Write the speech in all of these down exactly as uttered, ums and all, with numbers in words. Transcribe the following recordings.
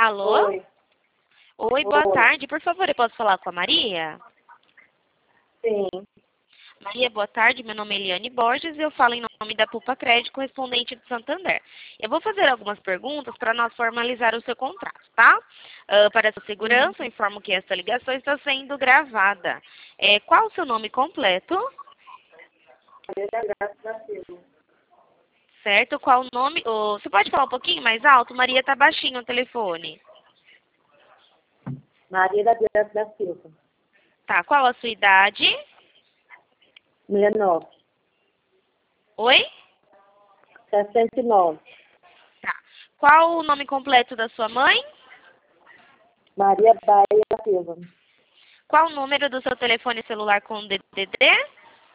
Alô? Oi. Oi, boa Oi. tarde. Por favor, eu posso falar com a Maria? Sim. Maria, boa tarde. Meu nome é Eliane Borges e eu falo em nome da Pupa Crédito, correspondente de Santander. Eu vou fazer algumas perguntas para nós formalizar o seu contrato, tá? Ah, para a sua segurança, eu informo que esta ligação está sendo gravada. É, qual o seu nome completo? Maria da Graça da Silva. Certo? Qual o nome? Oh, você pode falar um pouquinho mais alto? Maria, tá baixinho o telefone. Maria da Graça da Silva. Tá, qual a sua idade? sessenta e nove. Oi? sessenta e nove. Tá. Qual o nome completo da sua mãe? Maria Bahia da Silva. Qual o número do seu telefone celular com D D D?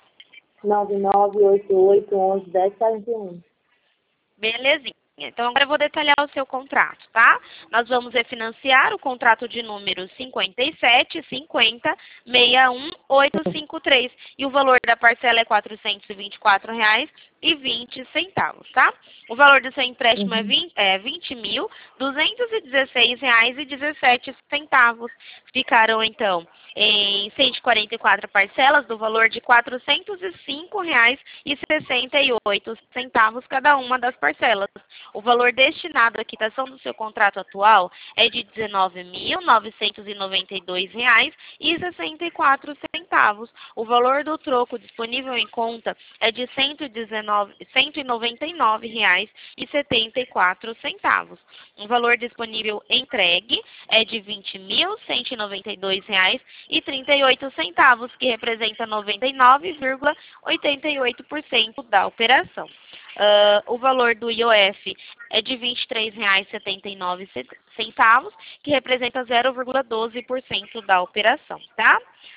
nove nove oito oito um um dez quarenta e um. Belezinha. Então, agora eu vou detalhar o seu contrato, tá? Nós vamos refinanciar o contrato de número cinquenta e sete cinquenta sessenta e um oitocentos e cinquenta e três e o valor da parcela é quatrocentos e vinte e quatro reais e vinte centavos, tá? O valor do seu empréstimo é Uhum. vinte é vinte mil duzentos e dezesseis reais e dezessete centavos. Ficaram, então, em cento e quarenta e quatro parcelas do valor de quatrocentos e cinco reais e sessenta e oito centavos cada uma das parcelas. O valor destinado à quitação do seu contrato atual é de dezenove mil novecentos e noventa e dois reais e sessenta e quatro centavos. O valor do troco disponível em conta é de cento e dezenove, cento e noventa e nove reais e setenta e quatro centavos. O valor disponível entregue é de vinte mil cento e noventa e dois reais e trinta e oito centavos, que representa noventa e nove vírgula oitenta e oito por cento da operação. Uh, o valor do I O F é de vinte e três reais e setenta e nove centavos, que representa zero vírgula doze por cento da operação, tá?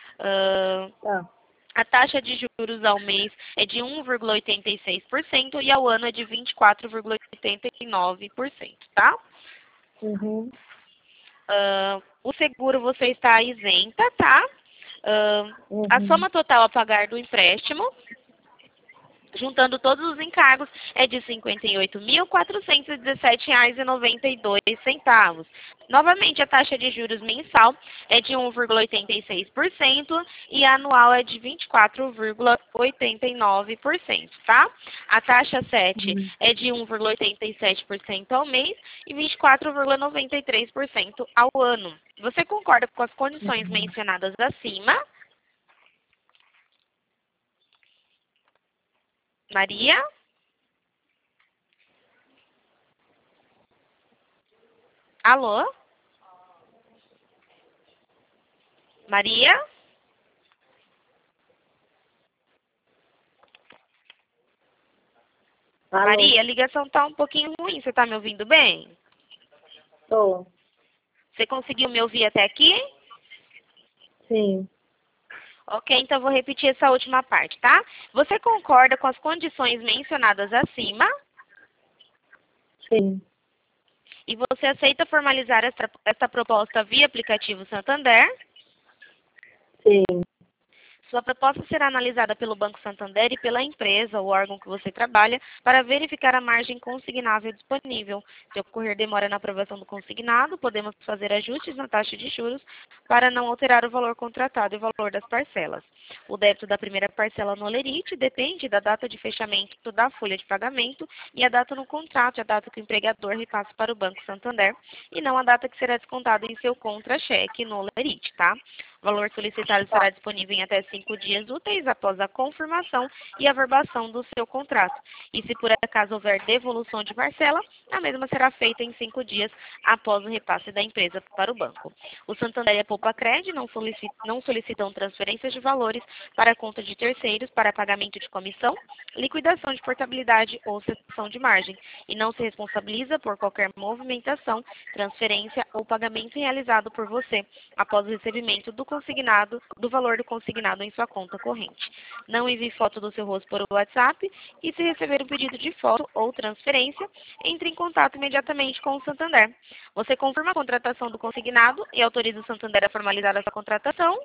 Uh, Tá. a taxa de juros ao mês é de um vírgula oitenta e seis por cento e ao ano é de vinte e quatro vírgula oitenta e nove por cento, tá? Uhum. Uh, o seguro você está isenta, tá? Uh, a Uhum. soma total a pagar do empréstimo, juntando todos os encargos, é de cinquenta e oito mil quatrocentos e dezessete reais e noventa e dois centavos. Novamente, a taxa de juros mensal é de um vírgula oitenta e seis por cento e anual é de vinte e quatro vírgula oitenta e nove por cento, tá? A taxa sete Uhum. é de um vírgula oitenta e sete por cento ao mês e vinte e quatro vírgula noventa e três por cento ao ano. Você concorda com as condições Uhum. mencionadas acima? Maria? Alô? Maria? Alô? Maria, a ligação tá um pouquinho ruim. Você tá me ouvindo bem? Tô. Você conseguiu me ouvir até aqui? Sim. Ok, então eu vou repetir essa última parte, tá? Você concorda com as condições mencionadas acima Sim. e você aceita formalizar essa, essa proposta via aplicativo Santander? Sim. Sua proposta será analisada pelo Banco Santander e pela empresa ou órgão que você trabalha para verificar a margem consignável disponível. Se ocorrer demora na aprovação do consignado, podemos fazer ajustes na taxa de juros para não alterar o valor contratado e o valor das parcelas. O débito da primeira parcela no Olerite depende da data de fechamento da folha de pagamento e a data no contrato, a data que o empregador repassa para o Banco Santander e não a data que será descontada em seu contra-cheque no Olerite, tá? O valor solicitado estará disponível em até cinco dias úteis após a confirmação e averbação do seu contrato. E se por acaso houver devolução de parcela, a mesma será feita em cinco dias após o repasse da empresa para o banco. O Santander e a Poupa Cred não solicitam, não solicitam transferências de valores para a conta de terceiros para pagamento de comissão, liquidação de portabilidade ou cessão de margem e não se responsabiliza por qualquer movimentação, transferência ou pagamento realizado por você após o recebimento do consignado, do valor do consignado em sua conta corrente. Não envie foto do seu rosto por WhatsApp e se receber um pedido de foto ou transferência, entre em contato imediatamente com o Santander. Você confirma a contratação do consignado e autoriza o Santander a formalizar essa contratação?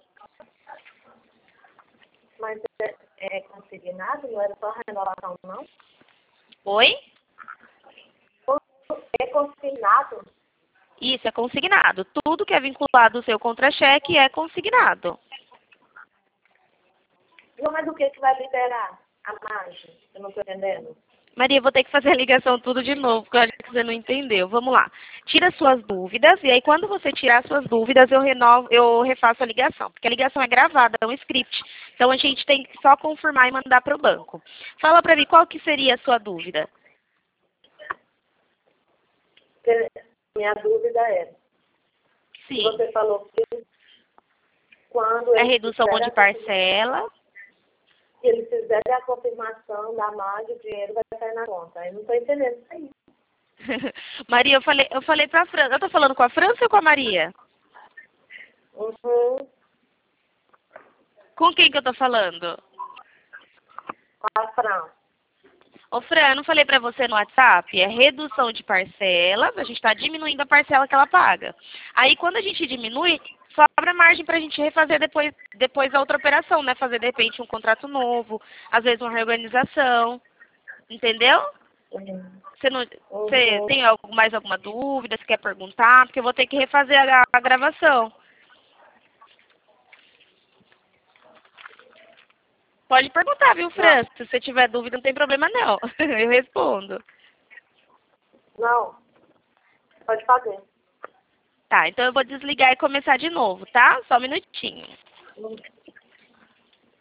Mas é, é consignado? Não era só renovação, não? Oi? É consignado? Isso é consignado. Tudo que é vinculado ao seu contra-cheque é consignado. Não, mas o que que vai liberar a margem? Eu não estou entendendo. Maria, vou ter que fazer a ligação tudo de novo, porque eu acho que você não entendeu. Vamos lá. Tira suas dúvidas, e aí quando você tirar suas dúvidas, eu, renovo, eu refaço a ligação. Porque a ligação é gravada, é um script. Então a gente tem que só confirmar e mandar para o banco. Fala para mim, qual que seria a sua dúvida? Porque minha dúvida é, Sim. você falou que quando É eles redução fizerem de a parcela. se eles fizerem a confirmação da margem, o dinheiro vai sair na conta. Eu não estou entendendo isso aí. Maria, eu falei, eu falei para a Fran. Eu estou falando com a França ou com a Maria? Uhum. Com quem que eu estou falando? Com a Fran. Ô, Fran, eu não falei para você no WhatsApp? É redução de parcela, a gente está diminuindo a parcela que ela paga. Aí, quando a gente diminui, sobra margem para a gente refazer depois, depois a outra operação, né? Fazer, de repente, um contrato novo, às vezes uma reorganização. Entendeu? Uhum. Você, não, você Uhum. tem algo, mais alguma dúvida? Você quer perguntar? Porque eu vou ter que refazer a, a gravação. Pode perguntar, viu, Fran? Não, Se você tiver dúvida, não tem problema, não. Eu respondo. não, pode fazer. Tá, então eu vou desligar e começar de novo, tá? Só um minutinho. Uhum.